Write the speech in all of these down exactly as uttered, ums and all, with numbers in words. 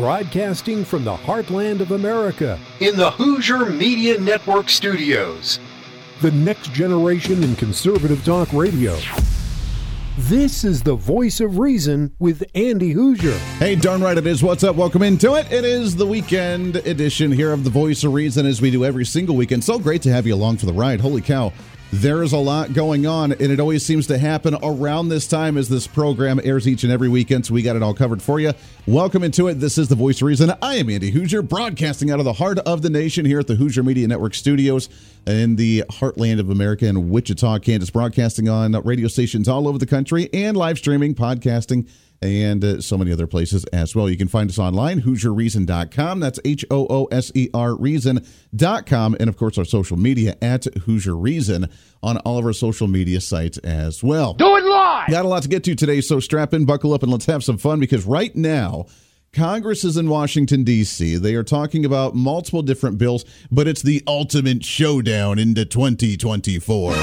broadcasting from the heartland of America in the Hoosier Media Network studios. The next generation in conservative talk radio. This is the Voice of Reason with Andy Hoosier. Hey, darn right it is. What's up? Welcome into it. It is the weekend edition here of the Voice of Reason, as we do every single weekend. So great to have you along for the ride. Holy cow. There is a lot going on, and it always seems to happen around this time as this program airs each and every weekend, so we got it all covered for you. Welcome into it. This is the Voice of Reason. I am Andy Hoosier, broadcasting out of the heart of the nation here at the Hoosier Media Network studios in the heartland of America in Wichita, Kansas, broadcasting on radio stations all over the country and live streaming, podcasting, and uh, so many other places as well. You can find us online, Hoosier Reason dot com. That's H O O S E R Reason dot com. And, of course, our social media at Hoosier Reason on all of our social media sites as well. Do it live! Got a lot to get to today, so strap in, buckle up, and let's have some fun, because right now, Congress is in Washington, D C. They are talking about multiple different bills, but it's the ultimate showdown into twenty twenty-four.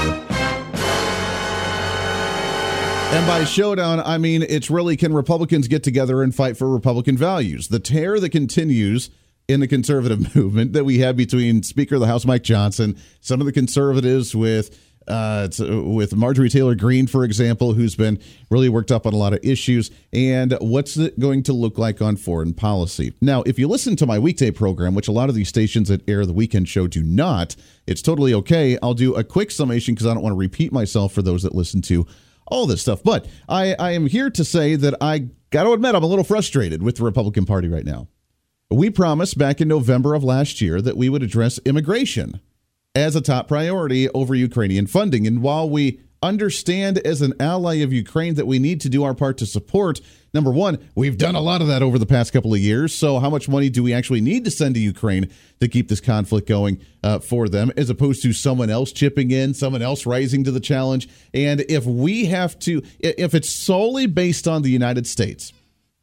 And by showdown, I mean it's really, can Republicans get together and fight for Republican values? The tear that continues in the conservative movement that we have between Speaker of the House Mike Johnson, some of the conservatives with uh, with Marjorie Taylor Greene, for example, who's been really worked up on a lot of issues, and what's it going to look like on foreign policy. Now, if you listen to my weekday program, which a lot of these stations that air the weekend show do not, it's totally okay. I'll do a quick summation because I don't want to repeat myself for those that listen to all this stuff. But I, I am here to say that I got to admit I'm a little frustrated with the Republican Party right now. We promised back in November of last year that we would address immigration as a top priority over Ukrainian funding. And while we understand as an ally of Ukraine that we need to do our part to support, number one, we've done a lot of that over the past couple of years. So how much money do we actually need to send to Ukraine to keep this conflict going uh, for them, as opposed to someone else chipping in, someone else rising to the challenge? And if we have to, if it's solely based on the United States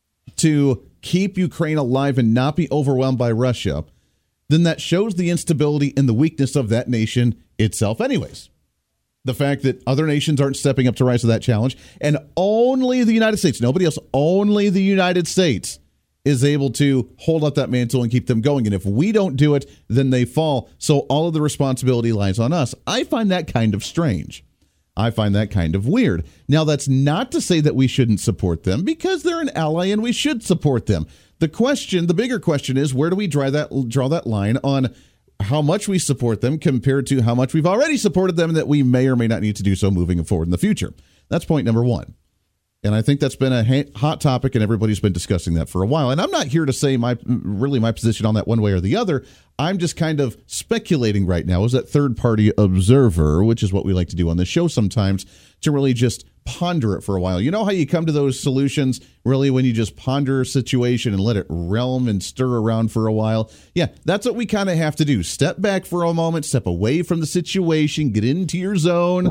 to keep Ukraine alive and not be overwhelmed by Russia, then that shows the instability and the weakness of that nation itself anyways. The fact that other nations aren't stepping up to rise to that challenge, and only the United States, nobody else, only the United States is able to hold up that mantle and keep them going. And if we don't do it, then they fall. So all of the responsibility lies on us. I find that kind of strange. I find that kind of weird. Now, that's not to say that we shouldn't support them, because they're an ally and we should support them. The question, the bigger question is, where do we draw that, draw that line on how much we support them compared to how much we've already supported them, and that we may or may not need to do so moving forward in the future? That's point number one. And I think that's been a hot topic, and everybody's been discussing that for a while. And I'm not here to say my really my position on that one way or the other. I'm just kind of speculating right now as that third-party observer, which is what we like to do on this show sometimes, to really just ponder it for a while. You know how you come to those solutions really when you just ponder a situation and let it realm and stir around for a while? Yeah, that's what we kind of have to do. Step back for a moment, step away from the situation, get into your zone,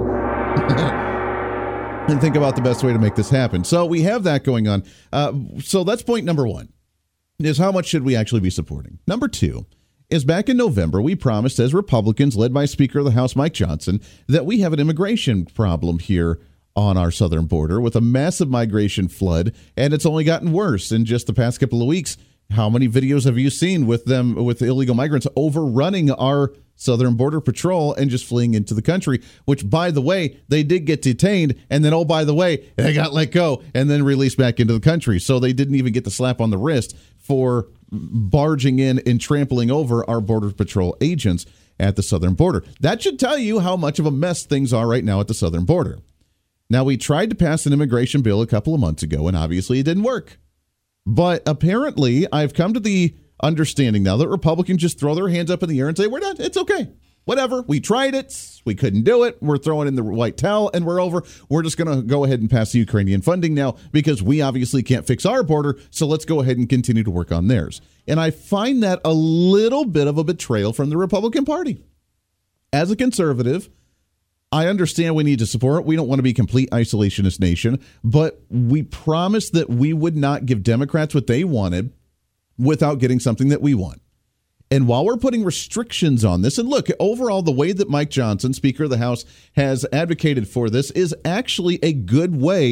and think about the best way to make this happen. So we have that going on. Uh, so that's point number one, is how much should we actually be supporting? Number two is, back in November, we promised as Republicans, led by Speaker of the House Mike Johnson, that we have an immigration problem here on our southern border with a massive migration flood, and it's only gotten worse in just the past couple of weeks. How many videos have you seen with them, with illegal migrants overrunning our southern border patrol and just fleeing into the country, which, by the way, they did get detained, and then, oh, by the way, they got let go and then released back into the country. So they didn't even get the slap on the wrist for barging in and trampling over our border patrol agents at the southern border. That should tell you how much of a mess things are right now at the southern border. Now, we tried to pass an immigration bill a couple of months ago, and obviously it didn't work. But apparently, I've come to the understanding now that Republicans just throw their hands up in the air and say, we're not, it's okay. Whatever. We tried it. We couldn't do it. We're throwing in the white towel and we're over. We're just going to go ahead and pass the Ukrainian funding now because we obviously can't fix our border. So let's go ahead and continue to work on theirs. And I find that a little bit of a betrayal from the Republican Party. As a conservative, I understand we need to support. We don't want to be a complete isolationist nation, but we promised that we would not give Democrats what they wanted without getting something that we want. And while we're putting restrictions on this, and look, overall, the way that Mike Johnson, Speaker of the House, has advocated for this is actually a good way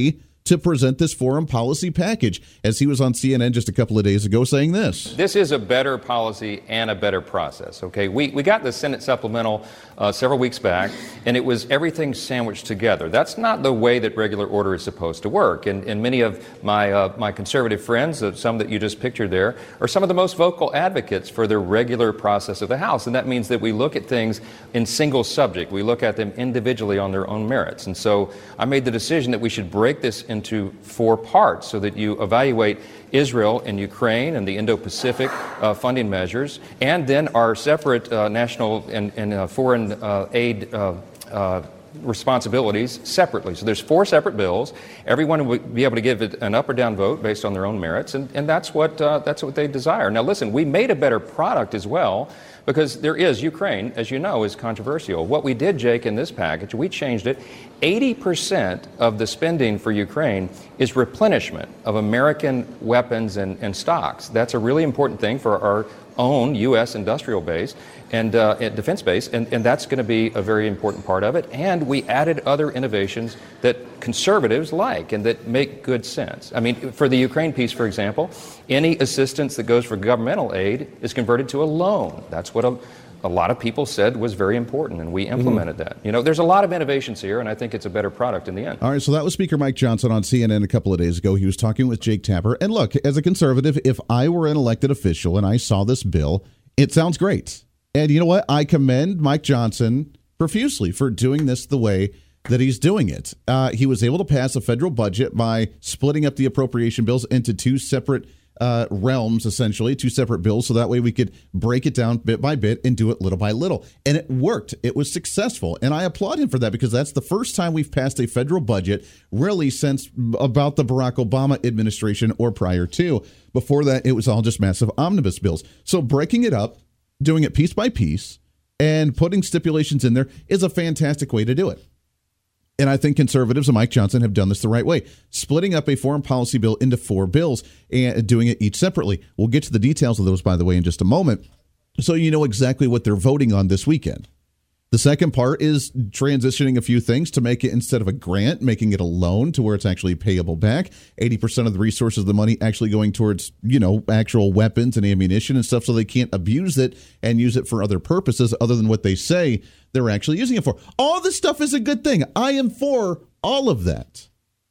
to present this foreign policy package, as he was on C N N just a couple of days ago saying this. This is a better policy and a better process, okay? We we got the Senate supplemental uh, several weeks back, and it was everything sandwiched together. That's not the way that regular order is supposed to work. And, and many of my uh, my conservative friends, uh, some that you just pictured there, are some of the most vocal advocates for the regular process of the House. And that means that we look at things in single subject. We look at them individually on their own merits. And so I made the decision that we should break this into four parts so that you evaluate Israel and Ukraine and the Indo-Pacific uh, funding measures, and then our separate uh, national and, and uh, foreign uh, aid uh, uh, responsibilities separately. So there's four separate bills. Everyone would be able to give it an up or down vote based on their own merits, and, and that's what uh, that's what they desire. Now listen, we made a better product as well, because there is, Ukraine, as you know, is controversial. What we did, Jake, in this package, we changed it. eighty percent of the spending for Ukraine is replenishment of American weapons and, and stocks. That's a really important thing for our own U S industrial base and uh, defense base, and, and that's going to be a very important part of it. And we added other innovations that conservatives like and that make good sense. I mean, for the Ukraine piece, for example, any assistance that goes for governmental aid is converted to a loan. That's what a, a lot of people said was very important, and we implemented mm-hmm. that. You know, there's a lot of innovations here, and I think it's a better product in the end. All right, so that was Speaker Mike Johnson on C N N a couple of days ago. He was talking with Jake Tapper. And look, as a conservative, if I were an elected official and I saw this bill, it sounds great. And you know what? I commend Mike Johnson profusely for doing this the way that he's doing it. Uh, he was able to pass a federal budget by splitting up the appropriation bills into two separate uh, realms, essentially, two separate bills, so that way we could break it down bit by bit and do it little by little. And it worked. It was successful. And I applaud him for that, because that's the first time we've passed a federal budget really since about the Barack Obama administration or prior to. Before that, it was all just massive omnibus bills. So breaking it up, doing it piece by piece, and putting stipulations in there is a fantastic way to do it. And I think conservatives and Mike Johnson have done this the right way, splitting up a foreign policy bill into four bills and doing it each separately. We'll get to the details of those, by the way, in just a moment, so you know exactly what they're voting on this weekend. The second part is transitioning a few things to make it, instead of a grant, making it a loan to where it's actually payable back. eighty percent of the resources of the money actually going towards, you know, actual weapons and ammunition and stuff, so they can't abuse it and use it for other purposes other than what they say they're actually using it for. All this stuff is a good thing. I am for all of that.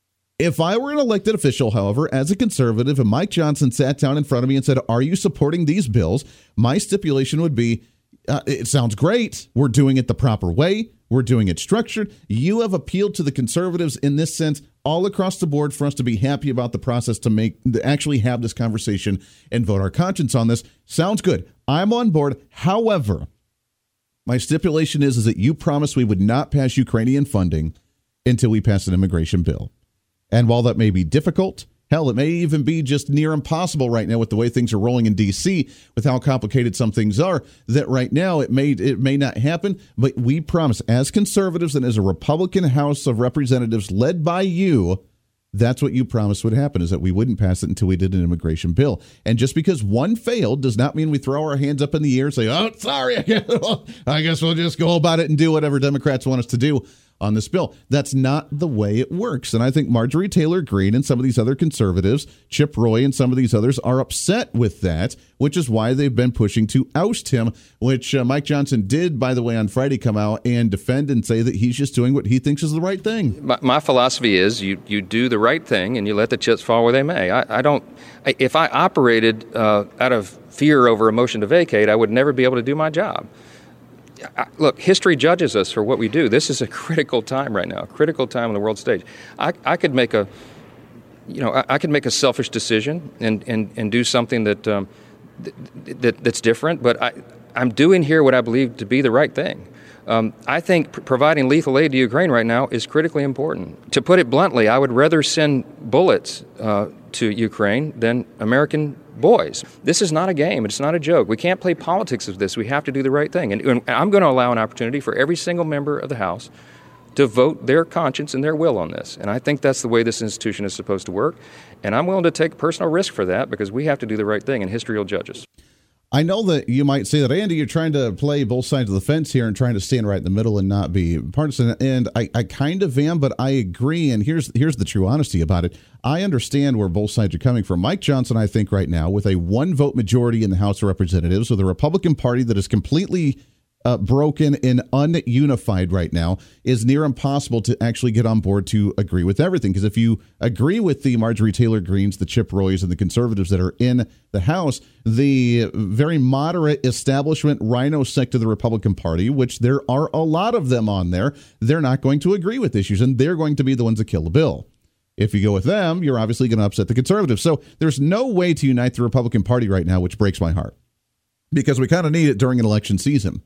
If I were an elected official, however, as a conservative, and Mike Johnson sat down in front of me and said, "Are you supporting these bills?" my stipulation would be, Uh, it sounds great. We're doing it the proper way. We're doing it structured. You have appealed to the conservatives in this sense all across the board for us to be happy about the process, to make to actually have this conversation and vote our conscience on this. Sounds good. I'm on board. However, my stipulation is, is that you promised we would not pass Ukrainian funding until we pass an immigration bill. And while that may be difficult, hell, it may even be just near impossible right now with the way things are rolling in D C, with how complicated some things are, that right now it may it may not happen. But we promise, as conservatives and as a Republican House of Representatives led by you, that's what you promised would happen, is that we wouldn't pass it until we did an immigration bill. And just because one failed does not mean we throw our hands up in the air and say, "Oh, sorry, I guess, I guess we'll just go about it and do whatever Democrats want us to do on this bill." That's not the way it works. And I think Marjorie Taylor Greene and some of these other conservatives, Chip Roy and some of these others, are upset with that, which is why they've been pushing to oust him, which uh, Mike Johnson did, by the way, on Friday come out and defend and say that he's just doing what he thinks is the right thing. My, my philosophy is you, you do the right thing and you let the chips fall where they may. I, I don't, I, if I operated uh, out of fear over a motion to vacate, I would never be able to do my job. Look, history judges us for what we do. This is a critical time right now, a critical time on the world stage. I, I could make a, you know, I, I could make a selfish decision and, and, and do something that, um, th- that that's different, but I, I'm doing here what I believe to be the right thing. Um, I think pr- providing lethal aid to Ukraine right now is critically important. To put it bluntly, I would rather send bullets uh, to Ukraine than American boys. This is not a game. It's not a joke. We can't play politics of this. We have to do the right thing. And, and I'm going to allow an opportunity for every single member of the House to vote their conscience and their will on this. And I think that's the way this institution is supposed to work. And I'm willing to take personal risk for that, because we have to do the right thing, and history will judge us. I know that you might say that, Andy, you're trying to play both sides of the fence here and trying to stand right in the middle and not be partisan. And I, I kind of am, but I agree. And here's here's the true honesty about it. I understand where both sides are coming from. Mike Johnson, I think right now, with a one-vote majority in the House of Representatives, with a Republican Party that is completely Uh, broken and ununified right now, is near impossible to actually get on board to agree with everything. Because if you agree with the Marjorie Taylor Greenes, the Chip Roys, and the conservatives that are in the House, the very moderate establishment rhino sect of the Republican Party, which there are a lot of them on there, they're not going to agree with issues, and they're going to be the ones that kill the bill. If you go with them, you're obviously going to upset the conservatives. So there's no way to unite the Republican Party right now, which breaks my heart, because we kind of need it during an election season.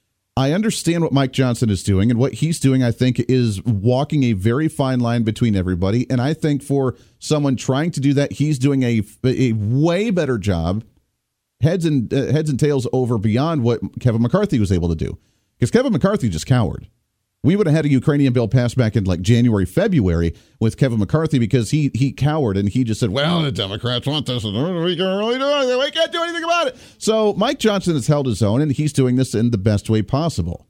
I understand what Mike Johnson is doing, and what he's doing, I think, is walking a very fine line between everybody. And I think for someone trying to do that, he's doing a, a way better job, heads and uh, heads and tails over beyond what Kevin McCarthy was able to do. Because Kevin McCarthy just cowered. We would have had a Ukrainian bill passed back in like January, February with Kevin McCarthy, because he he cowered and he just said, well, the Democrats want this and we can't really do anything. We can't do anything about it. So Mike Johnson has held his own, and he's doing this in the best way possible.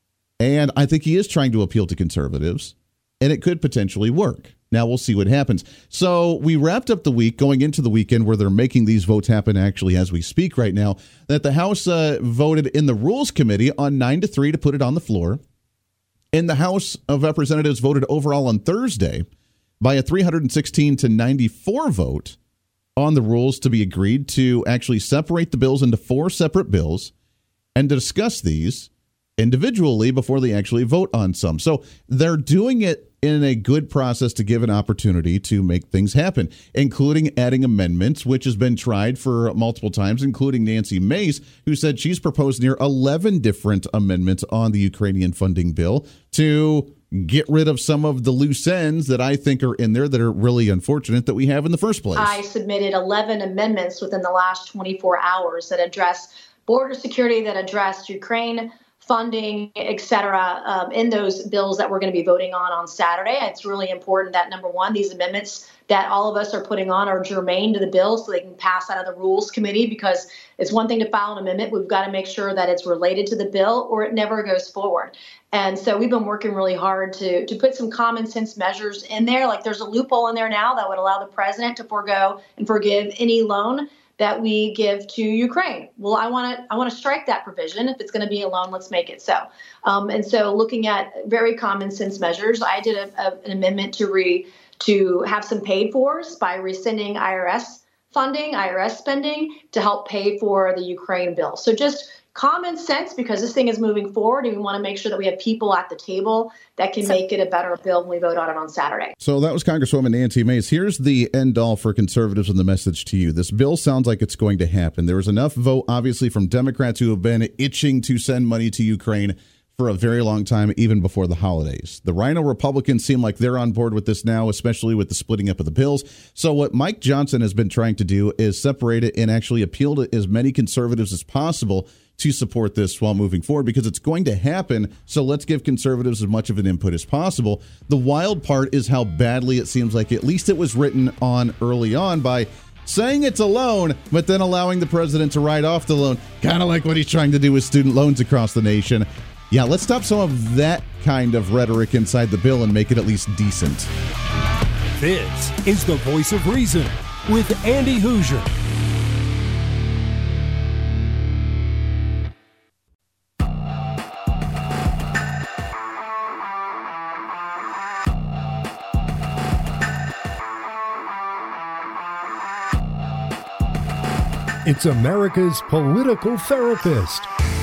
And I think he is trying to appeal to conservatives, and it could potentially work. Now we'll see what happens. So we wrapped up the week going into the weekend where they're making these votes happen actually as we speak right now, that the House uh, voted in the Rules Committee on nine to three to put it on the floor. And the House of Representatives voted overall on Thursday by a three hundred sixteen to ninety-four vote on the rules to be agreed to actually separate the bills into four separate bills and to discuss these individually before they actually vote on some. So they're doing it in a good process to give an opportunity to make things happen, including adding amendments, which has been tried for multiple times, including Nancy Mace, who said she's proposed near eleven different amendments on the Ukrainian funding bill to get rid of some of the loose ends that I think are in there that are really unfortunate that we have in the first place. I submitted eleven amendments within the last twenty-four hours that address border security, that address Ukraine funding, et cetera, um, in those bills that we're going to be voting on on Saturday. It's really important that, number one, these amendments that all of us are putting on are germane to the bill so they can pass out of the Rules Committee, because it's one thing to file an amendment. We've got to make sure that it's related to the bill or it never goes forward. And so we've been working really hard to, to put some common sense measures in there. Like there's a loophole in there now that would allow the president to forego and forgive any loan that we give to Ukraine. Well, I want to I want to strike that provision. If it's going to be a loan, let's make it so. Um, and so looking at very common sense measures, I did a, a, an amendment to re to have some paid fors by rescinding I R S funding, I R S spending to help pay for the Ukraine bill. So just common sense, because this thing is moving forward and we want to make sure that we have people at the table that can make it a better bill when we vote on it on Saturday. So that was Congresswoman Nancy Mace. Here's the end all for conservatives and the message to you. This bill sounds like it's going to happen. There was enough vote, obviously, from Democrats who have been itching to send money to Ukraine for a very long time, even before the holidays. The Rhino Republicans seem like they're on board with this now, especially with the splitting up of the bills. So what Mike Johnson has been trying to do is separate it and actually appeal to as many conservatives as possible to support this while moving forward, because it's going to happen. So let's give conservatives as much of an input as possible. The wild part is how badly it seems like at least it was written on early on by saying it's a loan, but then allowing the president to write off the loan, kind of like what he's trying to do with student loans across the nation. Yeah, let's stop some of that kind of rhetoric inside the bill and make it at least decent. This is the Voice of Reason with Andy Hoosier. It's America's political therapist.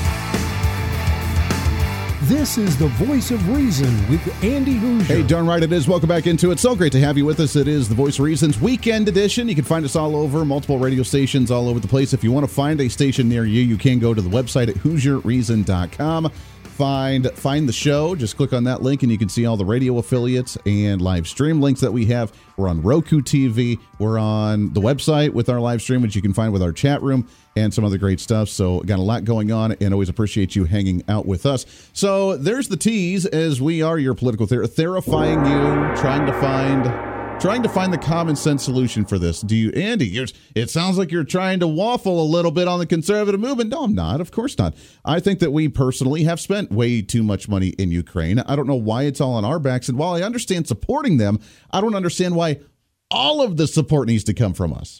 This is the Voice of Reason with Andy Hoosier. Hey, darn right it is. Welcome back into it. So great to have you with us. It is the Voice of Reason's Weekend Edition. You can find us all over, multiple radio stations all over the place. If you want to find a station near you, you can go to the website at hoosier reason dot com. Find find the show. Just click on that link and you can see all the radio affiliates and live stream links that we have. We're on Roku T V. We're on the website with our live stream, which you can find with our chat room and some other great stuff. So got a lot going on and always appreciate you hanging out with us. So there's the tease, as we are your political ther- therifying you, trying to find trying to find the common sense solution for this. Do you, Andy, you're, it sounds like you're trying to waffle a little bit on the conservative movement. No, I'm not. Of course not. I think that we personally have spent way too much money in Ukraine. I don't know why it's all on our backs. And while I understand supporting them, I don't understand why all of the support needs to come from us.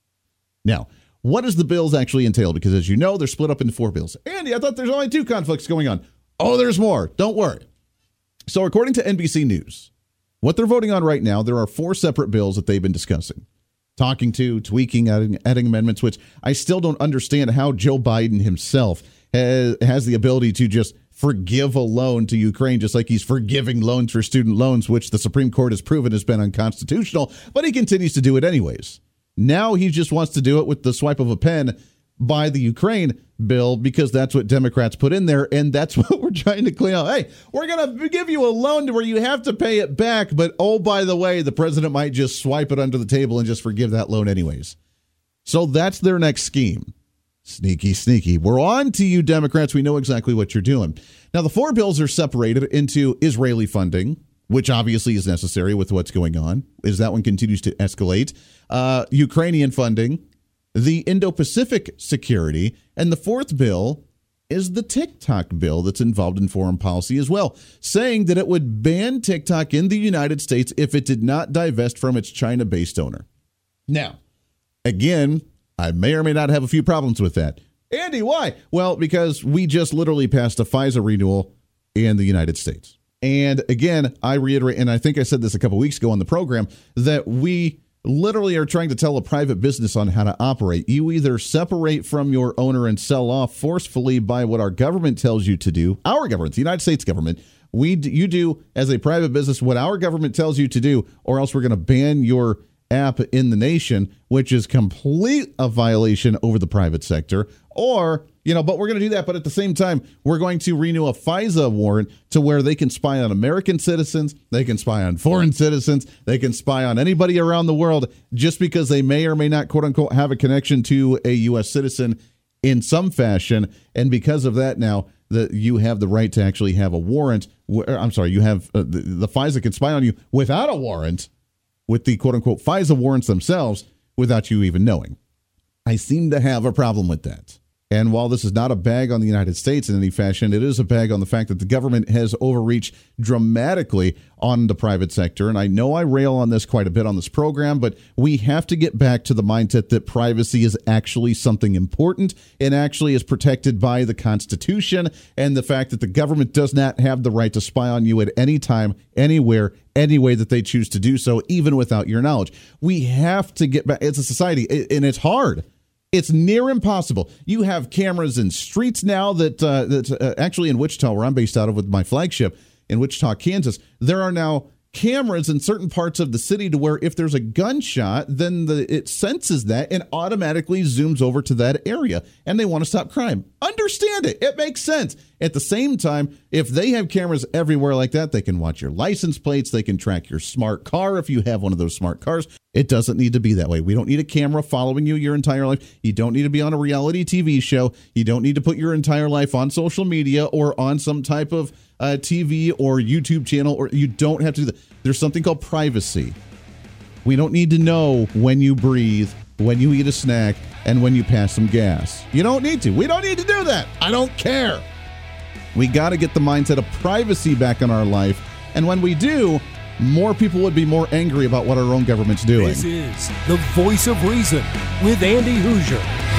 Now, what does the bills actually entail? Because as you know, they're split up into four bills. Andy, I thought there's only two conflicts going on. Oh, there's more. Don't worry. So according to N B C News, what they're voting on right now, there are four separate bills that they've been discussing, talking to, tweaking, adding, adding amendments, which I still don't understand how Joe Biden himself has, has the ability to just forgive a loan to Ukraine, just like he's forgiving loans for student loans, which the Supreme Court has proven has been unconstitutional, but he continues to do it anyways. Now he just wants to do it with the swipe of a pen by the Ukraine bill because that's what Democrats put in there, and that's what we're trying to clean up. Hey, we're going to give you a loan to where you have to pay it back, but oh, by the way, the president might just swipe it under the table and just forgive that loan anyways. So that's their next scheme. Sneaky, sneaky. We're on to you, Democrats. We know exactly what you're doing. Now, the four bills are separated into Israeli funding, which obviously is necessary with what's going on, as that one continues to escalate, uh, Ukrainian funding, the Indo-Pacific security, and the fourth bill is the TikTok bill that's involved in foreign policy as well, saying that it would ban TikTok in the United States if it did not divest from its China-based owner. Now, again, I may or may not have a few problems with that. Andy, why? Well, because we just literally passed a FISA renewal in the United States. And again, I reiterate, and I think I said this a couple weeks ago on the program, that we literally are trying to tell a private business on how to operate. You either separate from your owner and sell off forcefully by what our government tells you to do. Our government, the United States government, we you do as a private business what our government tells you to do, or else we're going to ban your app in the nation, which is complete a violation over the private sector. Or, you know, but we're going to do that. But at the same time, we're going to renew a FISA warrant to where they can spy on American citizens. They can spy on foreign citizens. They can spy on anybody around the world just because they may or may not, quote unquote, have a connection to a U S citizen in some fashion. And because of that, now that you have the right to actually have a warrant. I'm sorry, you have uh, the, the FISA can spy on you without a warrant, with the quote unquote FISA warrants themselves, without you even knowing. I seem to have a problem with that. And while this is not a bag on the United States in any fashion, it is a bag on the fact that the government has overreached dramatically on the private sector. And I know I rail on this quite a bit on this program, but we have to get back to the mindset that privacy is actually something important and actually is protected by the Constitution, and the fact that the government does not have the right to spy on you at any time, anywhere, any way that they choose to do so, even without your knowledge. We have to get back. It's a society, and it's hard. It's near impossible. You have cameras in streets now that uh, that uh, actually in Wichita, where I'm based out of with my flagship in Wichita, Kansas, there are now cameras in certain parts of the city to where if there's a gunshot, then the, it senses that and automatically zooms over to that area, and they want to stop crime. Understand it. It makes sense. At the same time, if they have cameras everywhere like that, they can watch your license plates. They can track your smart car if you have one of those smart cars. It doesn't need to be that way. We don't need a camera following you your entire life. You don't need to be on a reality T V show. You don't need to put your entire life on social media or on some type of uh, T V or YouTube channel, or you don't have to do that. There's something called privacy. We don't need to know when you breathe, when you eat a snack, and when you pass some gas. You don't need to. We don't need to do that. I don't care. We got to get the mindset of privacy back in our life. And when we do, more people would be more angry about what our own government's doing. This is the Voice of Reason with Andy Hoosier.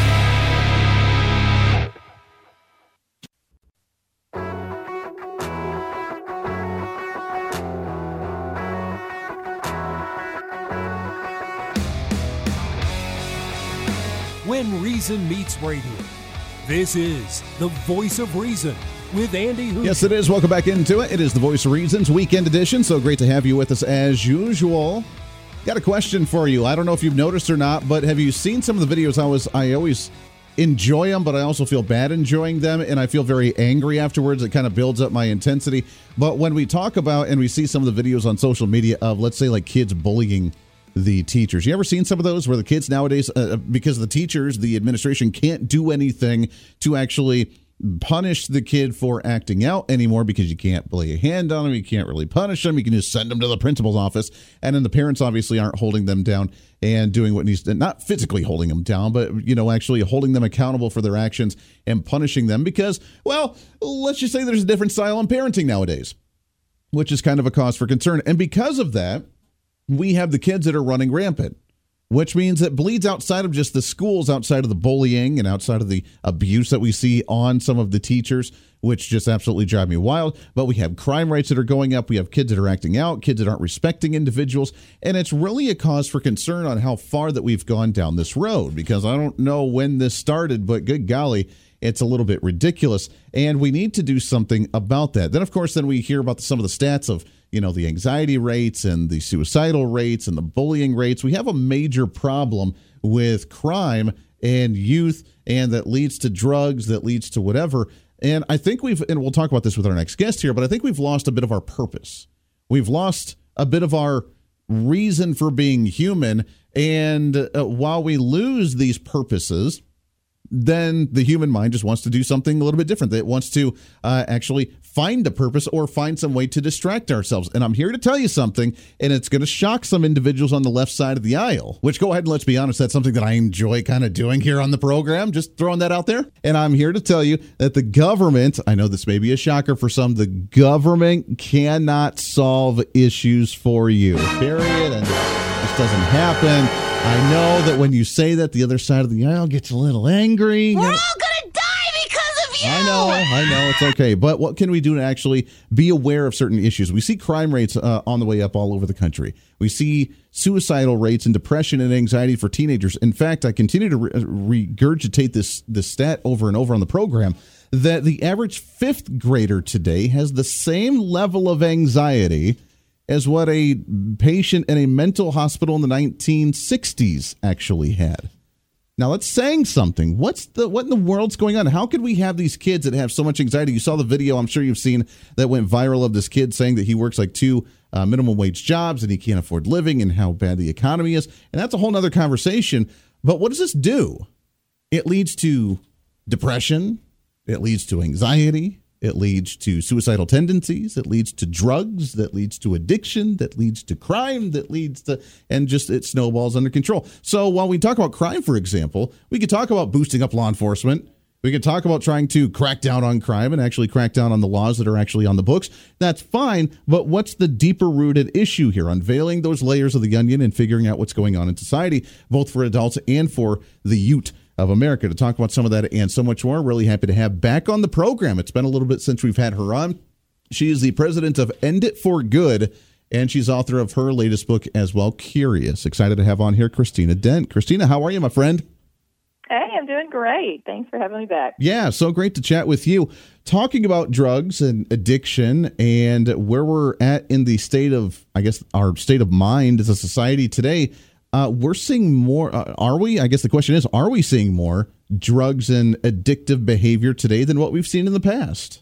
When Reason meets radio, this is the Voice of Reason with Andy Hoosier. Yes, it is. Welcome back into it. It is the Voice of Reason's Weekend Edition. So great to have you with us as usual. Got a question for you. I don't know if you've noticed or not, but have you seen some of the videos? I was, I always enjoy them, but I also feel bad enjoying them, and I feel very angry afterwards. It kind of builds up my intensity. But when we talk about and we see some of the videos on social media of, let's say, like kids bullying the teachers. You ever seen some of those where the kids nowadays, uh, because the teachers, the administration can't do anything to actually punish the kid for acting out anymore because you can't lay a hand on them. You can't really punish them. You can just send them to the principal's office. And then the parents obviously aren't holding them down and doing what needs to, not physically holding them down, but, you know, actually holding them accountable for their actions and punishing them because, well, let's just say there's a different style on parenting nowadays, which is kind of a cause for concern. And because of that, we have the kids that are running rampant, which means it bleeds outside of just the schools, outside of the bullying and outside of the abuse that we see on some of the teachers, which just absolutely drive me wild. But we have crime rates that are going up. We have kids that are acting out, kids that aren't respecting individuals. And it's really a cause for concern on how far that we've gone down this road, because I don't know when this started, but good golly, it's a little bit ridiculous. And we need to do something about that. Then, of course, then we hear about some of the stats of, you know, the anxiety rates and the suicidal rates and the bullying rates. We have a major problem with crime and youth, and that leads to drugs, that leads to whatever. And I think we've, and we'll talk about this with our next guest here, but I think we've lost a bit of our purpose. We've lost a bit of our reason for being human. And uh, while we lose these purposes, then the human mind just wants to do something a little bit different. It wants to uh, actually find a purpose or find some way to distract ourselves. And I'm here to tell you something, and it's going to shock some individuals on the left side of the aisle, which, go ahead and let's be honest, that's something that I enjoy kind of doing here on the program, just throwing that out there. And I'm here to tell you that the government, I know this may be a shocker for some, the government cannot solve issues for you, period. And this doesn't happen. I know that when you say that, the other side of the aisle gets a little angry. We're all going to die because of you! I know, I know, it's okay. But what can we do to actually be aware of certain issues? We see crime rates uh, on the way up all over the country. We see suicidal rates and depression and anxiety for teenagers. In fact, I continue to re- regurgitate this, this stat over and over on the program, that the average fifth grader today has the same level of anxiety as what a patient in a mental hospital in the nineteen sixties actually had. Now, that's saying something. What's the what in the world's going on? How could we have these kids that have so much anxiety? You saw the video, I'm sure you've seen, that went viral of this kid saying that he works like two uh, minimum wage jobs and he can't afford living and how bad the economy is. And that's a whole nother conversation. But what does this do? It leads to depression. It leads to anxiety. It leads to suicidal tendencies. It leads to drugs. That leads to addiction. That leads to crime. That leads to, and just it snowballs under control. So while we talk about crime, for example, we could talk about boosting up law enforcement. We could talk about trying to crack down on crime and actually crack down on the laws that are actually on the books. That's fine. But what's the deeper rooted issue here? Unveiling those layers of the onion and figuring out what's going on in society, both for adults and for the youth of America. To talk about some of that and so much more, really happy to have back on the program. It's been a little bit since we've had her on. She is the president of End It for Good, and she's author of her latest book as well, Curious. Excited to have on here Christina Dent. Christina, how are you, my friend? Hey, I'm doing great. Thanks for having me back. Yeah, so great to chat with you. Talking about drugs and addiction and where we're at in the state of, I guess, our state of mind as a society today. Uh, we're seeing more, uh, are we? I guess the question is, are we seeing more drugs and addictive behavior today than what we've seen in the past?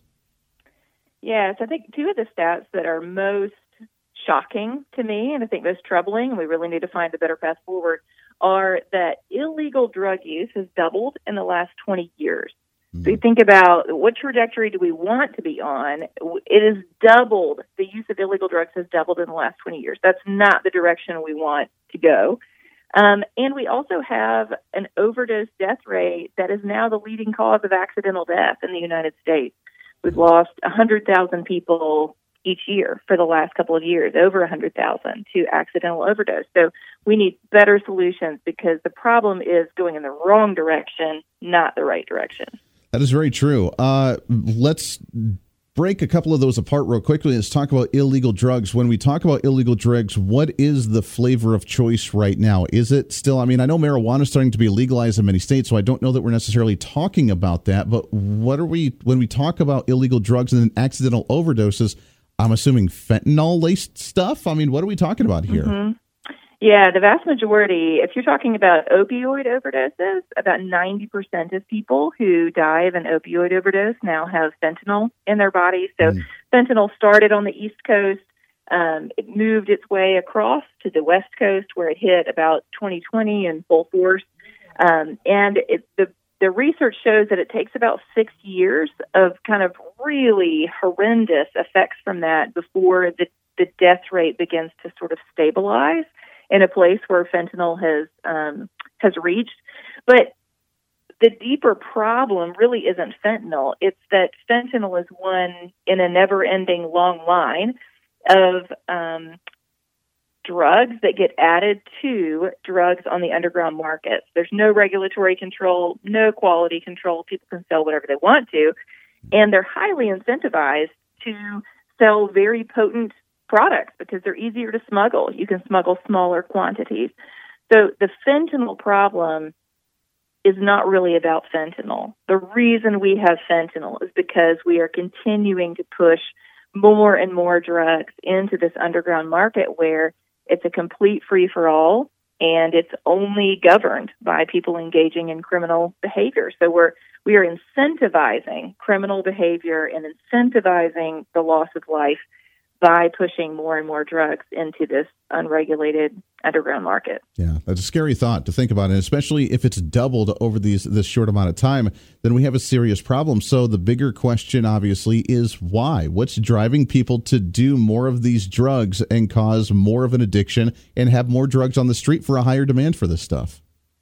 Yes, I think two of the stats that are most shocking to me, and I think most troubling, and we really need to find a better path forward, are that illegal drug use has doubled in the last twenty years. So you think about what trajectory do we want to be on? It has doubled. The use of illegal drugs has doubled in the last twenty years. That's not the direction we want to go. Um, and we also have an overdose death rate that is now the leading cause of accidental death in the United States. We've lost one hundred thousand people each year for the last couple of years, over one hundred thousand to accidental overdose. So we need better solutions because the problem is going in the wrong direction, not the right direction. That is very true. Uh, let's break a couple of those apart real quickly. Let's talk about illegal drugs. When we talk about illegal drugs, what is the flavor of choice right now? Is it still, I mean, I know marijuana is starting to be legalized in many states, so I don't know that we're necessarily talking about that. But what are we, when we talk about illegal drugs and then accidental overdoses, I'm assuming fentanyl-laced stuff? I mean, what are we talking about here? Mm-hmm. Yeah, the vast majority, if you're talking about opioid overdoses, about ninety percent of people who die of an opioid overdose now have fentanyl in their body. So mm. fentanyl started on the East Coast. Um, it moved its way across to the West Coast where it hit about twenty twenty in full force. Um, and it, the, the research shows that it takes about six years of kind of really horrendous effects from that before the, the death rate begins to sort of stabilize in a place where fentanyl has um, has reached. But the deeper problem really isn't fentanyl. It's that fentanyl is one in a never-ending long line of um, drugs that get added to drugs on the underground market. There's no regulatory control, no quality control. People can sell whatever they want to, and they're highly incentivized to sell very potent products because they're easier to smuggle. You can smuggle smaller quantities. So the fentanyl problem is not really about fentanyl. The reason we have fentanyl is because we are continuing to push more and more drugs into this underground market where it's a complete free-for-all, and it's only governed by people engaging in criminal behavior. So we're we are incentivizing criminal behavior and incentivizing the loss of life by pushing more and more drugs into this unregulated underground market. Yeah, that's a scary thought to think about, and especially if it's doubled over these this short amount of time, then we have a serious problem. So the bigger question, obviously, is why? What's driving people to do more of these drugs and cause more of an addiction and have more drugs on the street for a higher demand for this stuff?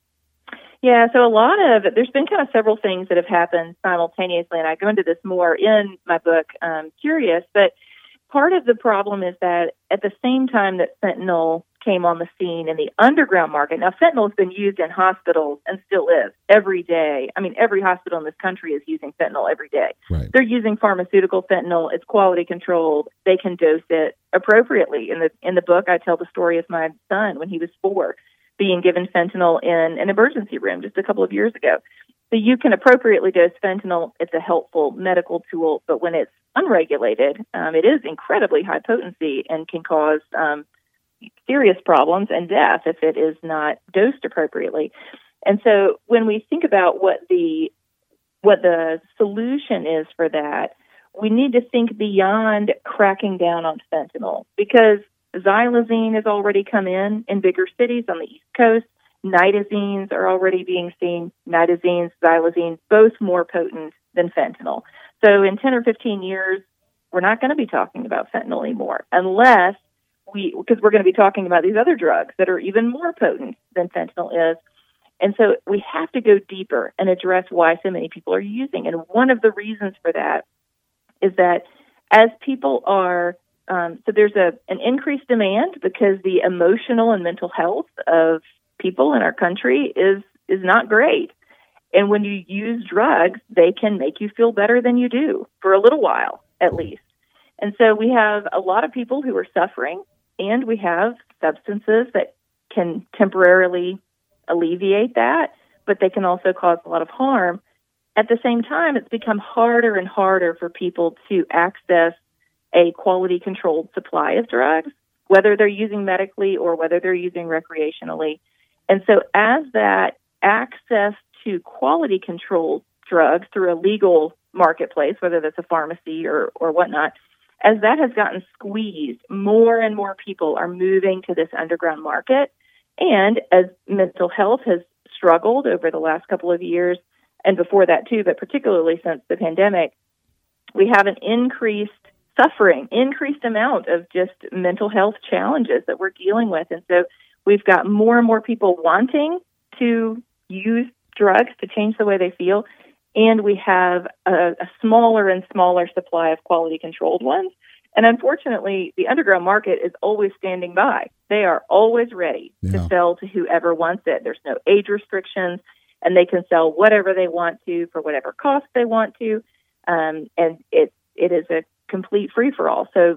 Yeah, so a lot of, there's been kind of several things that have happened simultaneously, and I go into this more in my book, um, Curious, but part of the problem is that at the same time that fentanyl came on the scene in the underground market, now fentanyl has been used in hospitals and still is every day. I mean, every hospital in this country is using fentanyl every day. Right. They're using pharmaceutical fentanyl. It's quality controlled. They can dose it appropriately. In the in the book, I tell the story of my son when he was four being given fentanyl in an emergency room just a couple of years ago. So you can appropriately dose fentanyl. It's a helpful medical tool, but when it's unregulated, um, it is incredibly high potency and can cause um, serious problems and death if it is not dosed appropriately. And so when we think about what the what the solution is for that, we need to think beyond cracking down on fentanyl, because xylazine has already come in in bigger cities on the East Coast. Nitazines are already being seen. Nitazines, xylazine, both more potent than fentanyl. So in ten or fifteen years, we're not going to be talking about fentanyl anymore unless we, because we're going to be talking about these other drugs that are even more potent than fentanyl is. And so we have to go deeper and address why so many people are using. And one of the reasons for that is that as people are, um, so there's a an increased demand because the emotional and mental health of people in our country is is not great. And when you use drugs, they can make you feel better than you do for a little while, at least. And so we have a lot of people who are suffering, and we have substances that can temporarily alleviate that, but they can also cause a lot of harm. At the same time, it's become harder and harder for people to access a quality-controlled supply of drugs, whether they're using medically or whether they're using recreationally. And so as that access to quality-controlled drugs through a legal marketplace, whether that's a pharmacy or, or whatnot, as that has gotten squeezed, more and more people are moving to this underground market. And as mental health has struggled over the last couple of years, and before that too, but particularly since the pandemic, we have an increased suffering, increased amount of just mental health challenges that we're dealing with. And so we've got more and more people wanting to use drugs to change the way they feel, and we have a, a smaller and smaller supply of quality-controlled ones. And unfortunately, the underground market is always standing by. They are always ready yeah. to sell to whoever wants it. There's no age restrictions, and they can sell whatever they want to for whatever cost they want to, um, and it it is a complete free-for-all. So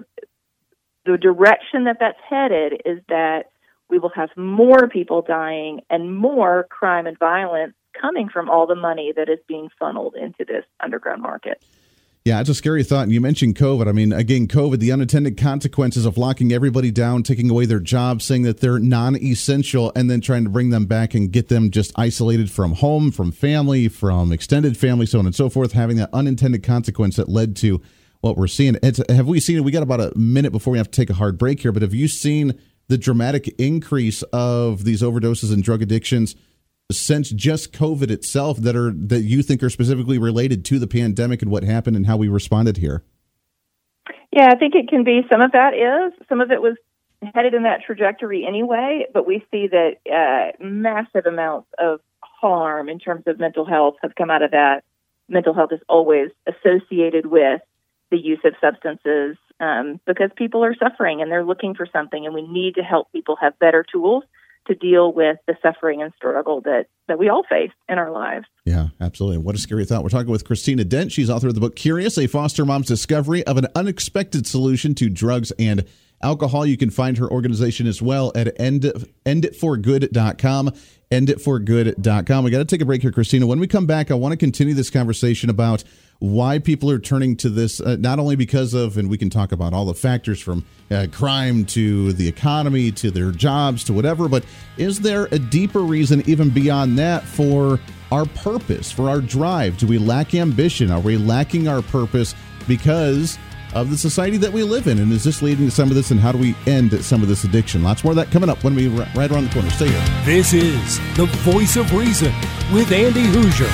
the direction that that's headed is that we will have more people dying and more crime and violence coming from all the money that is being funneled into this underground market. Yeah, it's a scary thought. And you mentioned COVID. I mean, again, COVID, the unintended consequences of locking everybody down, taking away their jobs, saying that they're non-essential, and then trying to bring them back and get them just isolated from home, from family, from extended family, so on and so forth, having that unintended consequence that led to what we're seeing. It's, have we seen it? We got about a minute before we have to take a hard break here, but have you seen the dramatic increase of these overdoses and drug addictions since just COVID itself that are that you think are specifically related to the pandemic and what happened and how we responded here? Yeah, I think it can be. Some of that is. Some of it was headed in that trajectory anyway, but we see that uh, massive amounts of harm in terms of mental health have come out of that. Mental health is always associated with the use of substances um, because people are suffering and they're looking for something, and we need to help people have better tools to deal with the suffering and struggle that, that we all face in our lives. Yeah, absolutely. What a scary thought. We're talking with Christina Dent. She's author of the book Curious, a foster mom's discovery of an unexpected solution to drugs and alcohol. You can find her organization as well at end, end it for good dot com, end it for good dot com. We got to take a break here, Christina. When we come back, I want to continue this conversation about why people are turning to this, uh, not only because of, and we can talk about all the factors from uh, crime to the economy to their jobs to whatever, but is there a deeper reason even beyond that for our purpose, for our drive? Do we lack ambition? Are we lacking our purpose because of the society that we live in? And is this leading to some of this, and how do we end some of this addiction? Lots more of that coming up when we right around the corner. Stay here. This is the Voice of Reason with Andy Hoosier.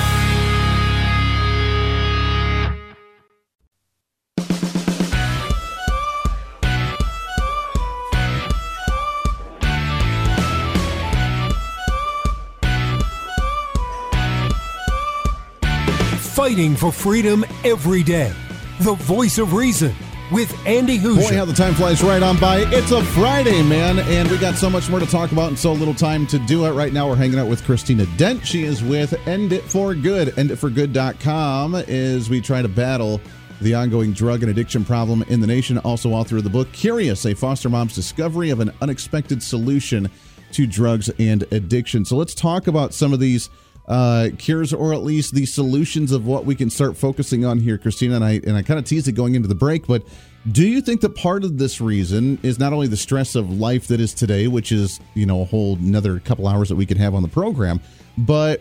Fighting for freedom every day. The Voice of Reason with Andy Hoosier. Boy, how the time flies right on by. It's a Friday, man, and we got so much more to talk about and so little time to do it. Right now, we're hanging out with Christina Dent. She is with End It For Good, end it for good dot com, as we try to battle the ongoing drug and addiction problem in the nation. Also author of the book Curious, a foster mom's discovery of an unexpected solution to drugs and addiction. So let's talk about some of these uh cures, or at least the solutions of what we can start focusing on here, Christina. And I and I kind of teased it going into the break, but do you think that part of this reason is not only the stress of life that is today, which is, you know, a whole another couple hours that we could have on the program, but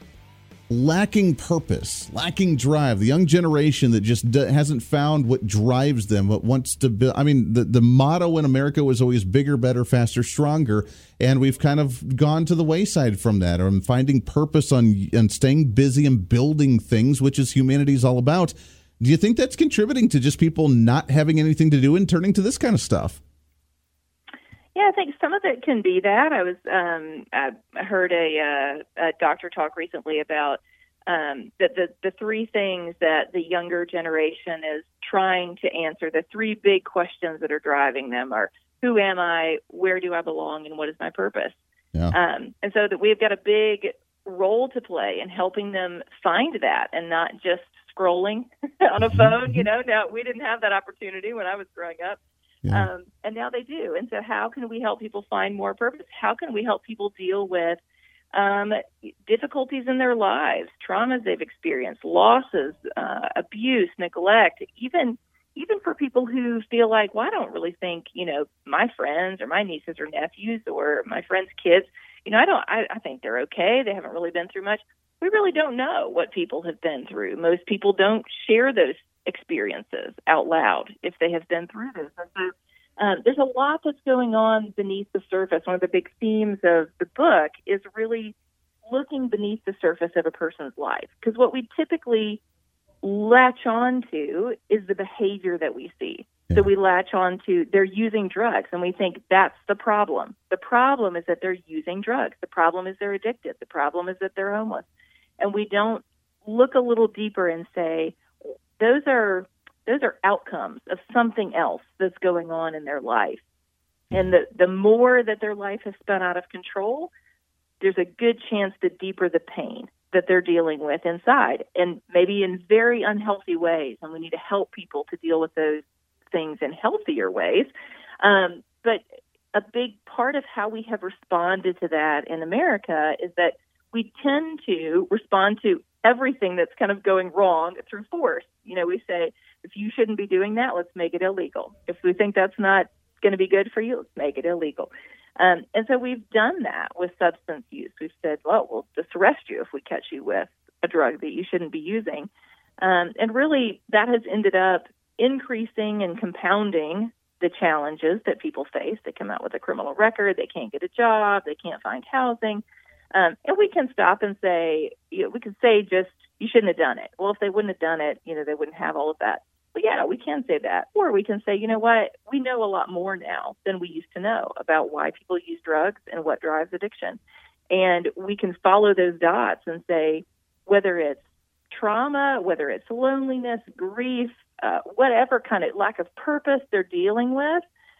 lacking purpose, lacking drive, the young generation that just d- hasn't found what drives them, what wants to build. I mean, the, the motto in America was always bigger, better, faster, stronger, and we've kind of gone to the wayside from that, or finding purpose on and staying busy and building things, which is humanity's all about. Do you think that's contributing to just people not having anything to do and turning to this kind of stuff? Yeah, I think some of it can be that. I was um, I heard a, uh, a doctor talk recently about um, that the, the three things that the younger generation is trying to answer, the three big questions that are driving them are, who am I, where do I belong, and what is my purpose? Yeah. Um, and so that we've got a big role to play in helping them find that, and not just scrolling on a phone. You know, now we didn't have that opportunity when I was growing up. Yeah. Um, and now they do. And so how can we help people find more purpose? How can we help people deal with um, difficulties in their lives, traumas they've experienced, losses, uh, abuse, neglect, even even for people who feel like, well, I don't really think, you know, my friends or my nieces or nephews or my friends' kids, you know, I don't, I, I think they're okay. They haven't really been through much. We really don't know what people have been through. Most people don't share those experiences out loud if they have been through this. And so um, there's a lot that's going on beneath the surface. One of the big themes of the book is really looking beneath the surface of a person's life, because what we typically latch on to is the behavior that we see. Yeah. So we latch on to they're using drugs, and we think that's the problem. The problem is that they're using drugs. The problem is they're addicted. The problem is that they're homeless. And we don't look a little deeper and say, those are those are outcomes of something else that's going on in their life. And the, the more that their life has spun out of control, there's a good chance the deeper the pain that they're dealing with inside, and maybe in very unhealthy ways. And we need to help people to deal with those things in healthier ways. Um, but a big part of how we have responded to that in America is that we tend to respond to everything that's kind of going wrong through force. You know, we say, if you shouldn't be doing that, let's make it illegal. If we think that's not going to be good for you, let's make it illegal. Um, and so we've done that with substance use. We've said, well, we'll just arrest you if we catch you with a drug that you shouldn't be using. Um, and really, that has ended up increasing and compounding the challenges that people face. They come out with a criminal record, they can't get a job, they can't find housing. Um, and we can stop and say, you know, we can say just, you shouldn't have done it. Well, if they wouldn't have done it, you know, they wouldn't have all of that. But yeah, we can say that. Or we can say, you know what, we know a lot more now than we used to know about why people use drugs and what drives addiction. And we can follow those dots and say, whether it's trauma, whether it's loneliness, grief, uh, whatever kind of lack of purpose they're dealing with,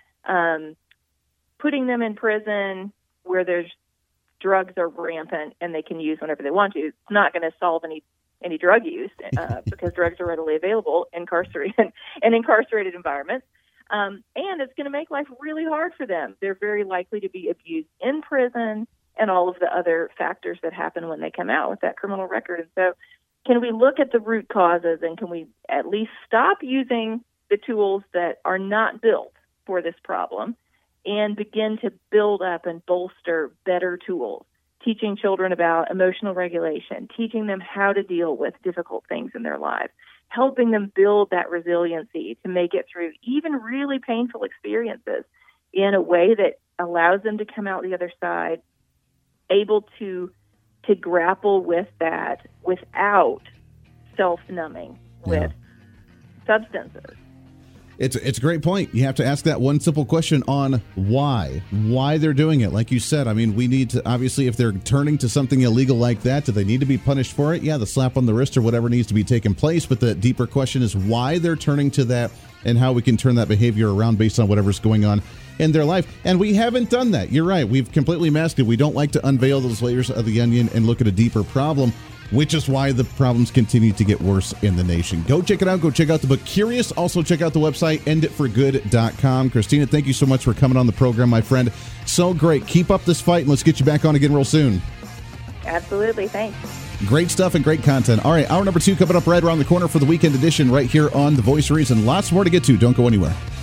um, putting them in prison where there's drugs are rampant and they can use whenever they want to, it's not going to solve any any drug use uh, because drugs are readily available incarcerated in incarcerated environments. Um, and it's going to make life really hard for them. They're very likely to be abused in prison and all of the other factors that happen when they come out with that criminal record. And so can we look at the root causes, and can we at least stop using the tools that are not built for this problem and begin to build up and bolster better tools, teaching children about emotional regulation, teaching them how to deal with difficult things in their lives, helping them build that resiliency to make it through even really painful experiences in a way that allows them to come out the other side able to to grapple with that without self-numbing with yeah. substances. It's it's a great point. You have to ask that one simple question on why. Why they're doing it. Like you said, I mean, we need to, obviously, if they're turning to something illegal like that, do they need to be punished for it? Yeah, the slap on the wrist or whatever needs to be taking place. But the deeper question is why they're turning to that and how we can turn that behavior around based on whatever's going on in their life. And we haven't done that. You're right. We've completely masked it. We don't like to unveil those layers of the onion and look at a deeper problem, which is why the problems continue to get worse in the nation. Go check it out. Go check out the book Curious. Also check out the website end it for good dot com. Christina, thank you so much for coming on the program, my friend. So great. Keep up this fight, and let's get you back on again real soon. Absolutely. Thanks. Great stuff and great content. All right, hour number two coming up right around the corner for the weekend edition right here on The Voice of Reason. Lots more to get to. Don't go anywhere.